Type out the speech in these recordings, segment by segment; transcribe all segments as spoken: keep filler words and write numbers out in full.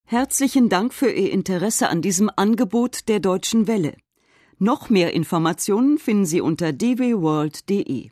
Herzlichen Dank für Ihr Interesse an diesem Angebot der Deutschen Welle. Noch mehr Informationen finden Sie unter d w world punkt d e.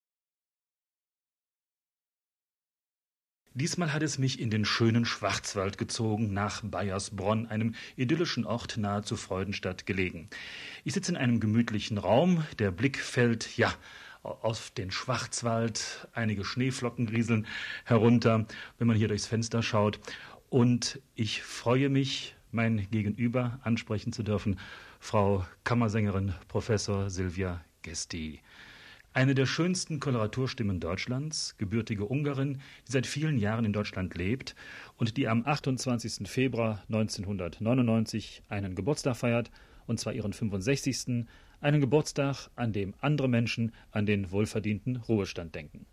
Diesmal hat es mich in den schönen Schwarzwald gezogen, nach Baiersbronn, einem idyllischen Ort nahe zu Freudenstadt gelegen. Ich sitze in einem gemütlichen Raum, der Blick fällt, ja, auf den Schwarzwald, einige Schneeflocken rieseln herunter, wenn man hier durchs Fenster schaut. Und ich freue mich, mein Gegenüber ansprechen zu dürfen, Frau Kammersängerin Professor Silvia Gesti. Eine der schönsten Koloraturstimmen Deutschlands, gebürtige Ungarin, die seit vielen Jahren in Deutschland lebt und die am achtundzwanzigsten Februar neunzehnhundertneunundneunzig einen Geburtstag feiert, und zwar ihren fünfundsechzigsten Einen Geburtstag, an dem andere Menschen an den wohlverdienten Ruhestand denken.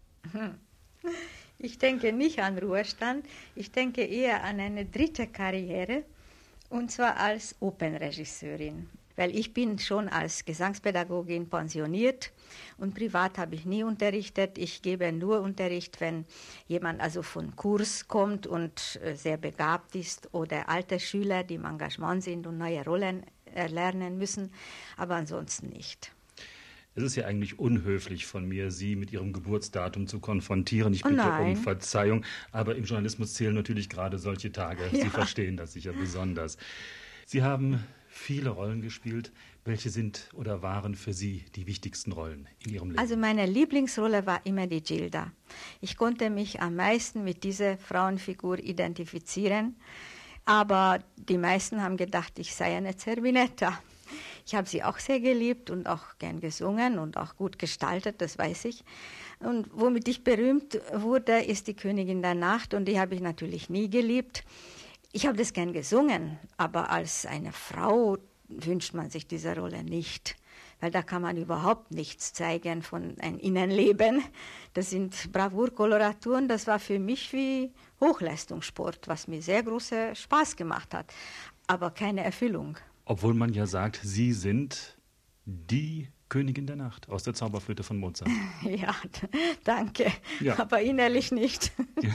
Ich denke nicht an Ruhestand, ich denke eher an eine dritte Karriere, und zwar als Opernregisseurin. Weil ich bin schon als Gesangspädagogin pensioniert und privat habe ich nie unterrichtet. Ich gebe nur Unterricht, wenn jemand also von Kurs kommt und sehr begabt ist oder alte Schüler, die im Engagement sind und neue Rollen erlernen müssen, aber ansonsten nicht. Es ist ja eigentlich unhöflich von mir, Sie mit Ihrem Geburtsdatum zu konfrontieren. Ich bitte oh um Verzeihung, aber im Journalismus zählen natürlich gerade solche Tage. Ja. Sie verstehen das sicher besonders. Sie haben viele Rollen gespielt. Welche sind oder waren für Sie die wichtigsten Rollen in Ihrem Leben? Also meine Lieblingsrolle war immer die Gilda. Ich konnte mich am meisten mit dieser Frauenfigur identifizieren, aber die meisten haben gedacht, ich sei eine Zerbinetta. Ich habe sie auch sehr geliebt und auch gern gesungen und auch gut gestaltet, das weiß ich. Und womit ich berühmt wurde, ist die Königin der Nacht, und die habe ich natürlich nie geliebt. Ich habe das gern gesungen, aber als eine Frau wünscht man sich diese Rolle nicht, weil da kann man überhaupt nichts zeigen von einem Innenleben. Das sind Bravourkoloraturen, das war für mich wie Hochleistungssport, was mir sehr großen Spaß gemacht hat, aber keine Erfüllung. Obwohl man ja sagt, Sie sind die Königin der Nacht aus der Zauberflöte von Mozart. Ja, danke, ja. Aber innerlich nicht.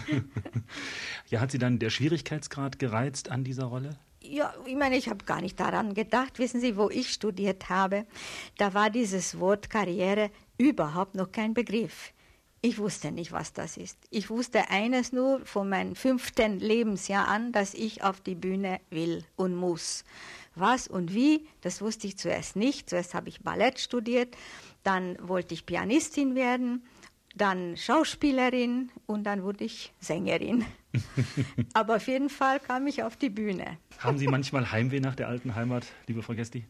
Ja, hat Sie dann der Schwierigkeitsgrad gereizt an dieser Rolle? Ja, ich meine, ich habe gar nicht daran gedacht. Wissen Sie, wo ich studiert habe, da war dieses Wort Karriere überhaupt noch kein Begriff. Ich wusste nicht, was das ist. Ich wusste eines nur von meinem fünften Lebensjahr an, dass ich auf die Bühne will und muss. Was und wie, das wusste ich zuerst nicht. Zuerst habe ich Ballett studiert, dann wollte ich Pianistin werden, dann Schauspielerin und dann wurde ich Sängerin. Aber auf jeden Fall kam ich auf die Bühne. Haben Sie manchmal Heimweh nach der alten Heimat, liebe Frau Gesti?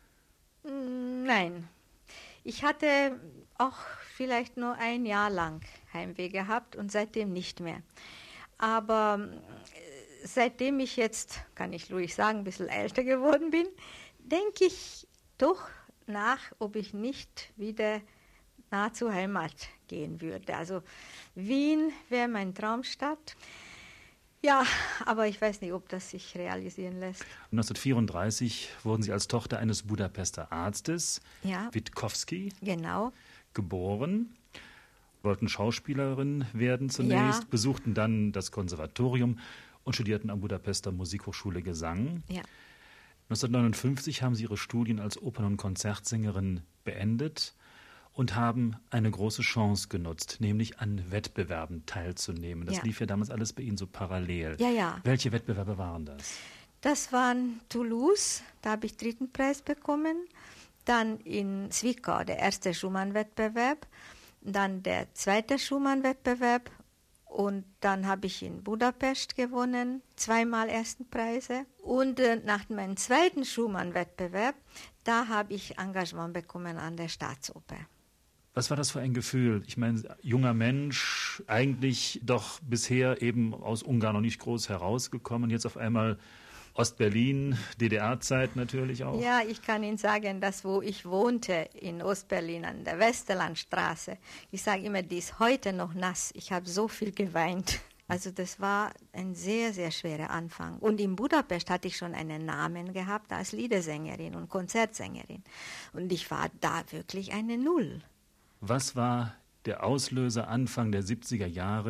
Nein. Ich hatte auch vielleicht nur ein Jahr lang Heimweh gehabt und seitdem nicht mehr. Aber seitdem ich jetzt, kann ich ruhig sagen, ein bisschen älter geworden bin, denke ich doch nach, ob ich nicht wieder nah zur Heimat gehen würde. Also Wien wäre mein Traumstadt. Ja, aber ich weiß nicht, ob das sich realisieren lässt. neunzehnhundertvierunddreißig wurden Sie als Tochter eines Budapester Arztes, ja. Witkowski, genau. geboren. Wollten Schauspielerin werden zunächst, ja. besuchten dann das Konservatorium und studierten am Budapester Musikhochschule Gesang. Ja. neunzehnhundertneunundfünfzig haben Sie Ihre Studien als Opern- und Konzertsängerin beendet und haben eine große Chance genutzt, nämlich an Wettbewerben teilzunehmen. Das ja. lief ja damals alles bei Ihnen so parallel. Ja, ja. Welche Wettbewerbe waren das? Das waren Toulouse, da habe ich dritten Preis bekommen. Dann in Zwickau der erste Schumann-Wettbewerb. Dann der zweite Schumann-Wettbewerb. Und dann habe ich in Budapest gewonnen, zweimal ersten Preise. Und äh, nach meinem zweiten Schumann-Wettbewerb, da habe ich Engagement bekommen an der Staatsoper. Was war das für ein Gefühl? Ich meine, junger Mensch, eigentlich doch bisher eben aus Ungarn noch nicht groß herausgekommen, jetzt auf einmal Ostberlin, D D R-Zeit natürlich auch. Ja, ich kann Ihnen sagen, dass wo ich wohnte in Ostberlin an der Westerlandstraße, ich sage immer, die ist heute noch nass. Ich habe so viel geweint. Also das war ein sehr, sehr schwerer Anfang. Und in Budapest hatte ich schon einen Namen gehabt als Liedersängerin und Konzertsängerin. Und ich war da wirklich eine Null. Was war der Auslöser Anfang der siebziger Jahre,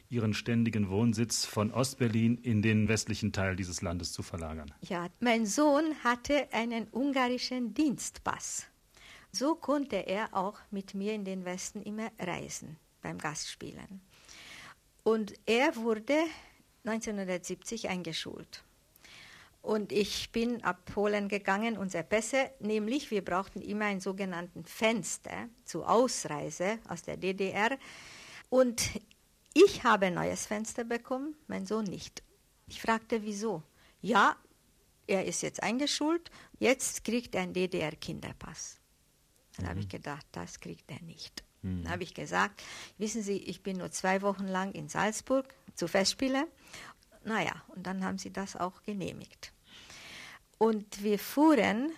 Ihren ständigen Wohnsitz von Ostberlin in den westlichen Teil dieses Landes zu verlagern? Ja, mein Sohn hatte einen ungarischen Dienstpass. So konnte er auch mit mir in den Westen immer reisen, beim Gastspielen. Und er wurde neunzehnhundertsiebzig eingeschult. Und ich bin abholen gegangen, unsere Pässe, nämlich wir brauchten immer einen sogenannten Fenster zur Ausreise aus der D D R. Und ich habe ein neues Fenster bekommen, mein Sohn nicht. Ich fragte, wieso? Ja, er ist jetzt eingeschult, jetzt kriegt er einen D D R-Kinderpass. Dann mhm. habe ich gedacht, das kriegt er nicht. Mhm. Dann habe ich gesagt, wissen Sie, ich bin nur zwei Wochen lang in Salzburg zu Festspielen. Naja, und dann haben sie das auch genehmigt. Und wir fuhren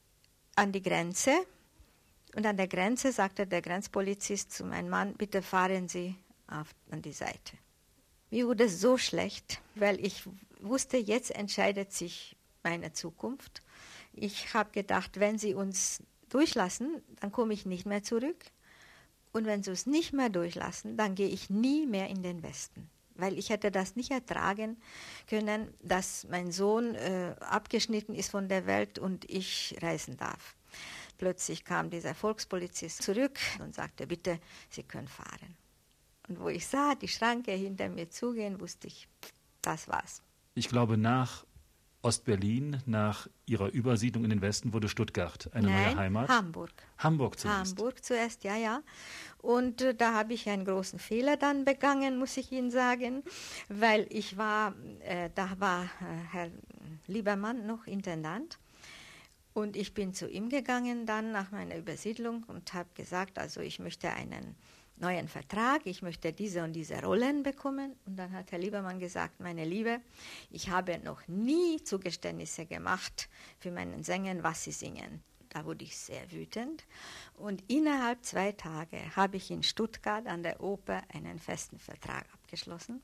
an die Grenze und an der Grenze sagte der Grenzpolizist zu meinem Mann, bitte fahren Sie auf, an die Seite. Mir wurde so schlecht, weil ich wusste, jetzt entscheidet sich meine Zukunft. Ich habe gedacht, wenn Sie uns durchlassen, dann komme ich nicht mehr zurück. Und wenn Sie uns nicht mehr durchlassen, dann gehe ich nie mehr in den Westen. Weil ich hätte das nicht ertragen können, dass mein Sohn äh, abgeschnitten ist von der Welt und ich reisen darf. Plötzlich kam dieser Volkspolizist zurück und sagte, bitte, Sie können fahren. Und wo ich sah, die Schranke hinter mir zugehen, wusste ich, das war's. Ich glaube, nach Ostberlin, nach Ihrer Übersiedlung in den Westen, wurde Stuttgart eine Nein, neue Heimat? Hamburg. Hamburg zuerst. Hamburg zuerst, ja, ja. Und äh, da habe ich einen großen Fehler dann begangen, muss ich Ihnen sagen, weil ich war, äh, da war äh, Herr Liebermann noch Intendant und ich bin zu ihm gegangen dann nach meiner Übersiedlung und habe gesagt, also ich möchte einen neuen Vertrag, ich möchte diese und diese Rollen bekommen. Und dann hat Herr Liebermann gesagt, meine Liebe, ich habe noch nie Zugeständnisse gemacht für meinen Sängern, was sie singen. Da wurde ich sehr wütend. Und innerhalb zwei Tage habe ich in Stuttgart an der Oper einen festen Vertrag abgeschlossen.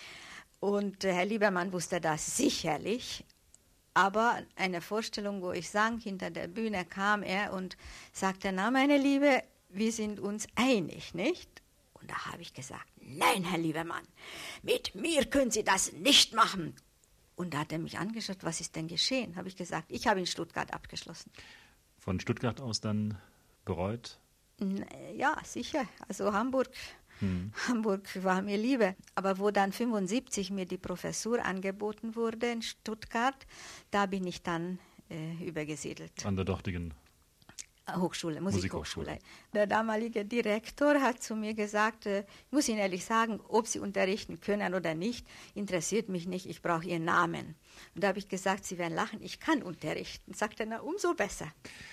Und Herr Liebermann wusste das sicherlich. Aber eine Vorstellung, wo ich sang, hinter der Bühne kam er und sagte, na meine Liebe, wir sind uns einig, nicht? Und da habe ich gesagt, nein, Herr Liebermann, mit mir können Sie das nicht machen. Und da hat er mich angeschaut, was ist denn geschehen? Habe ich gesagt, ich habe in Stuttgart abgeschlossen. Von Stuttgart aus dann bereut? Ja, sicher. Also Hamburg, hm. Hamburg war mir Liebe. Aber wo dann fünfundsiebzig mir die Professur angeboten wurde in Stuttgart, da bin ich dann äh, übergesiedelt. An der dortigen Hochschule, Musikhochschule. Musikhochschule. Der damalige Direktor hat zu mir gesagt, äh, ich muss Ihnen ehrlich sagen, ob Sie unterrichten können oder nicht, interessiert mich nicht, ich brauche Ihren Namen. Und da habe ich gesagt, Sie werden lachen, ich kann unterrichten. Sagte er, na, umso besser.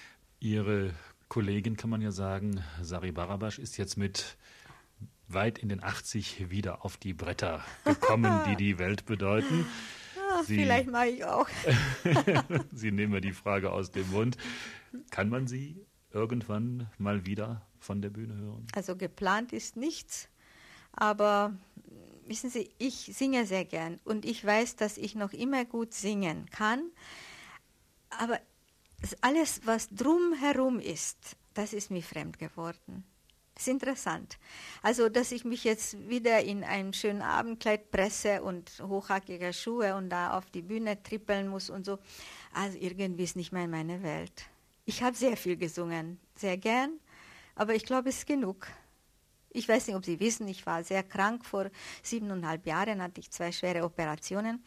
Ihre Kollegin, kann man ja sagen, Sari Barabasch, ist jetzt mit weit in den achtzig wieder auf die Bretter gekommen, die die Welt bedeuten. Ach, Sie, vielleicht mache ich auch. Sie nehmen mir die Frage aus dem Mund. Kann man Sie irgendwann mal wieder von der Bühne hören? Also geplant ist nichts, aber wissen Sie, ich singe sehr gern und ich weiß, dass ich noch immer gut singen kann, aber alles, was drumherum ist, das ist mir fremd geworden. Das ist interessant. Also, dass ich mich jetzt wieder in ein schönes Abendkleid presse und hochhackige Schuhe und da auf die Bühne trippeln muss und so, also irgendwie ist nicht mehr meine Welt. Ich habe sehr viel gesungen, sehr gern, aber ich glaube, es ist genug. Ich weiß nicht, ob Sie wissen, ich war sehr krank. Vor siebeneinhalb Jahren hatte ich zwei schwere Operationen.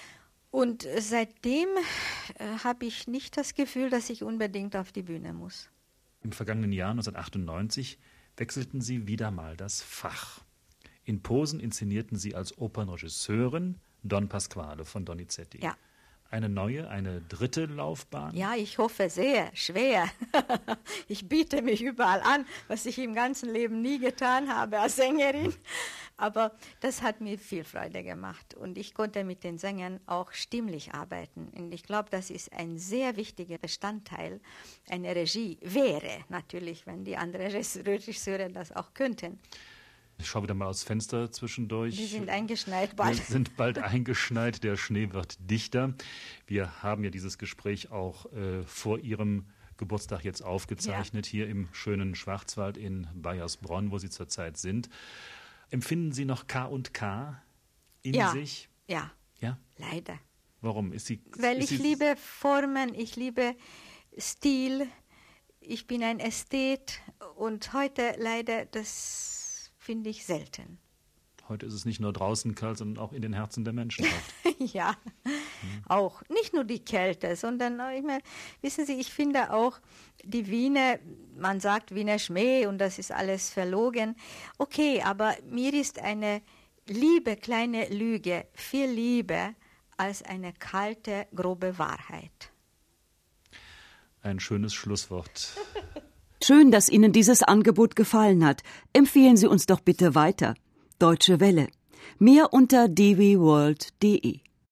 Und seitdem äh, habe ich nicht das Gefühl, dass ich unbedingt auf die Bühne muss. Im vergangenen Jahr neunzehnhundertachtundneunzig wechselten Sie wieder mal das Fach. In Posen inszenierten Sie als Opernregisseurin Don Pasquale von Donizetti. Ja. Eine neue, eine dritte Laufbahn? Ja, ich hoffe sehr, schwer. Ich biete mich überall an, was ich im ganzen Leben nie getan habe als Sängerin. Aber das hat mir viel Freude gemacht und ich konnte mit den Sängern auch stimmlich arbeiten. Und ich glaube, das ist ein sehr wichtiger Bestandteil einer Regie. Wäre natürlich, wenn die anderen Regisseure das auch könnten. Ich schaue wieder mal aus Fenster zwischendurch. Die sind eingeschneit bald. Wir sind bald eingeschneit, der Schnee wird dichter. Wir haben ja dieses Gespräch auch äh, vor Ihrem Geburtstag jetzt aufgezeichnet, ja. Hier im schönen Schwarzwald in Baiersbronn, wo Sie zurzeit sind. Empfinden Sie noch K und K in ja, sich? Ja, ja, leider. Warum? Ist sie, Weil ist ich sie liebe Formen, ich liebe Stil, ich bin ein Ästhet und heute leider, das finde ich selten. Heute ist es nicht nur draußen kalt, sondern auch in den Herzen der Menschen kalt. Ja, hm. auch. Nicht nur die Kälte, sondern, ich meine, wissen Sie, ich finde auch, die Wiener, man sagt Wiener Schmäh und das ist alles verlogen. Okay, aber mir ist eine liebe kleine Lüge viel lieber als eine kalte, grobe Wahrheit. Ein schönes Schlusswort. Schön, dass Ihnen dieses Angebot gefallen hat. Empfehlen Sie uns doch bitte weiter. Deutsche Welle. Mehr unter d w world punkt d e.